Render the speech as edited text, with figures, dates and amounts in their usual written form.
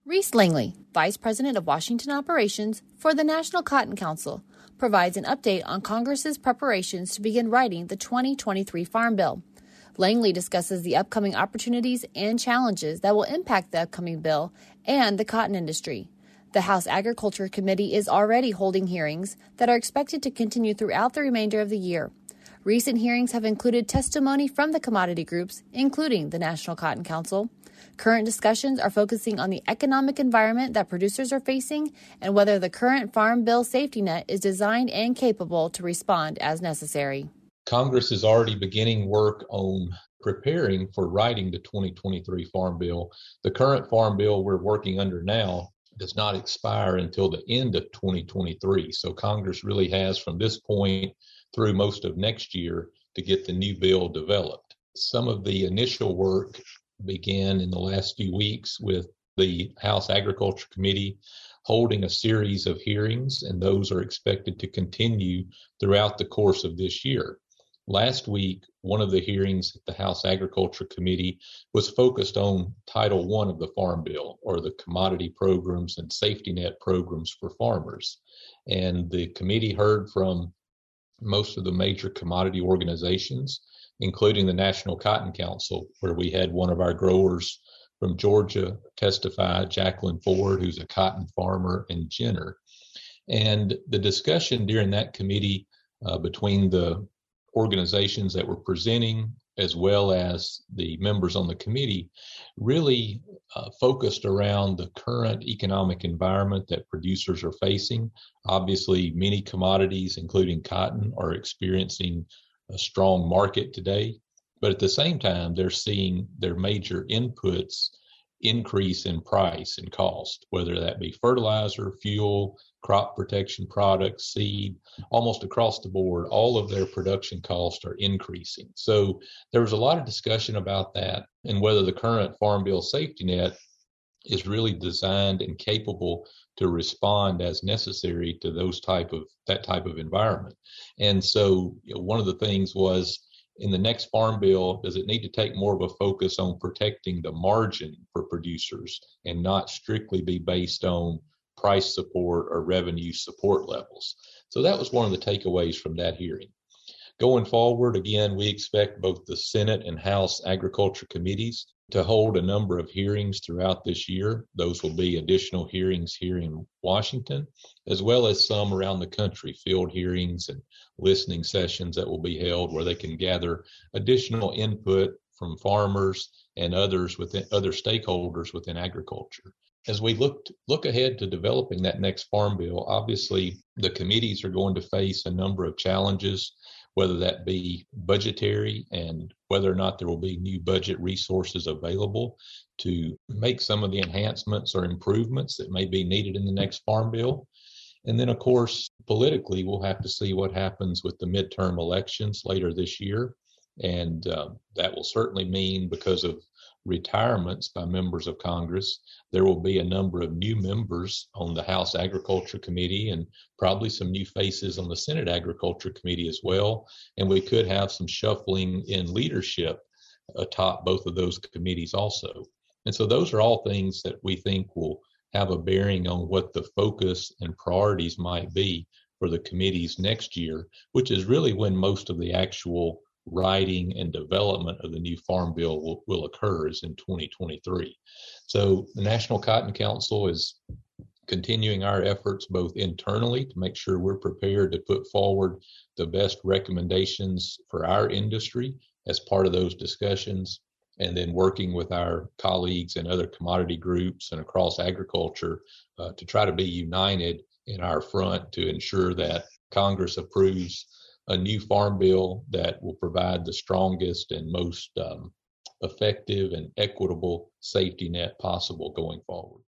Reese Langley, Vice President of Washington Operations for the National Cotton Council, provides an update on Congress's preparations to begin writing the 2023 Farm Bill. Langley discusses the upcoming opportunities and challenges that will impact the upcoming bill and the cotton industry. The House Agriculture Committee is already holding hearings that are expected to continue throughout the remainder of the year. Recent hearings have included testimony from the commodity groups, including the National Cotton Council. Current discussions are focusing on the economic environment that producers are facing and whether the current Farm Bill safety net is designed and capable to respond as necessary. Congress is already beginning work on preparing for writing the 2023 Farm Bill. The current Farm Bill we're working under now does not expire until the end of 2023. So Congress really has from this point through most of next year to get the new bill developed. Some of the initial work began in the last few weeks with the House Agriculture Committee holding a series of hearings, and those are expected to continue throughout the course of this year. Last week, one of the hearings at the House Agriculture Committee was focused on Title I of the Farm Bill, or the commodity programs and safety net programs for farmers. And the committee heard from most of the major commodity organizations, including the National Cotton Council, where we had one of our growers from Georgia testify, Jacqueline Ford, who's a cotton farmer in Jenner. And the discussion during that committee between the organizations that were presenting as well as the members on the committee really focused around the current economic environment that producers are facing. Obviously, many commodities, including cotton, are experiencing a strong market today, but at the same time, they're seeing their major inputs increase in price and cost, whether that be fertilizer, fuel, crop protection products, seed, almost across the board, all of their production costs are increasing. So there was a lot of discussion about that and whether the current Farm Bill safety net is really designed and capable to respond as necessary to that type of environment. And so one of the things was, in the next Farm Bill, does it need to take more of a focus on protecting the margin for producers and not strictly be based on price support or revenue support levels? So that was one of the takeaways from that hearing. Going forward, again, we expect both the Senate and House Agriculture Committees to hold a number of hearings throughout this year. Those will be additional hearings here in Washington, as well as some around the country, field hearings and listening sessions that will be held where they can gather additional input from farmers and other stakeholders within agriculture. As we look ahead to developing that next Farm Bill, obviously the committees are going to face a number of challenges, whether that be budgetary and whether or not there will be new budget resources available to make some of the enhancements or improvements that may be needed in the next Farm Bill. And then, of course, politically, we'll have to see what happens with the midterm elections later this year. And that will certainly mean, because of retirements by members of Congress, there will be a number of new members on the House Agriculture Committee and probably some new faces on the Senate Agriculture Committee as well. And we could have some shuffling in leadership atop both of those committees also. And so those are all things that we think will have a bearing on what the focus and priorities might be for the committees next year, which is really when most of the actual writing and development of the new Farm Bill will occur, is in 2023. So the National Cotton Council is continuing our efforts both internally to make sure we're prepared to put forward the best recommendations for our industry as part of those discussions, and then working with our colleagues and other commodity groups and across agriculture to try to be united in our front to ensure that Congress approves a new Farm Bill that will provide the strongest and most effective and equitable safety net possible going forward.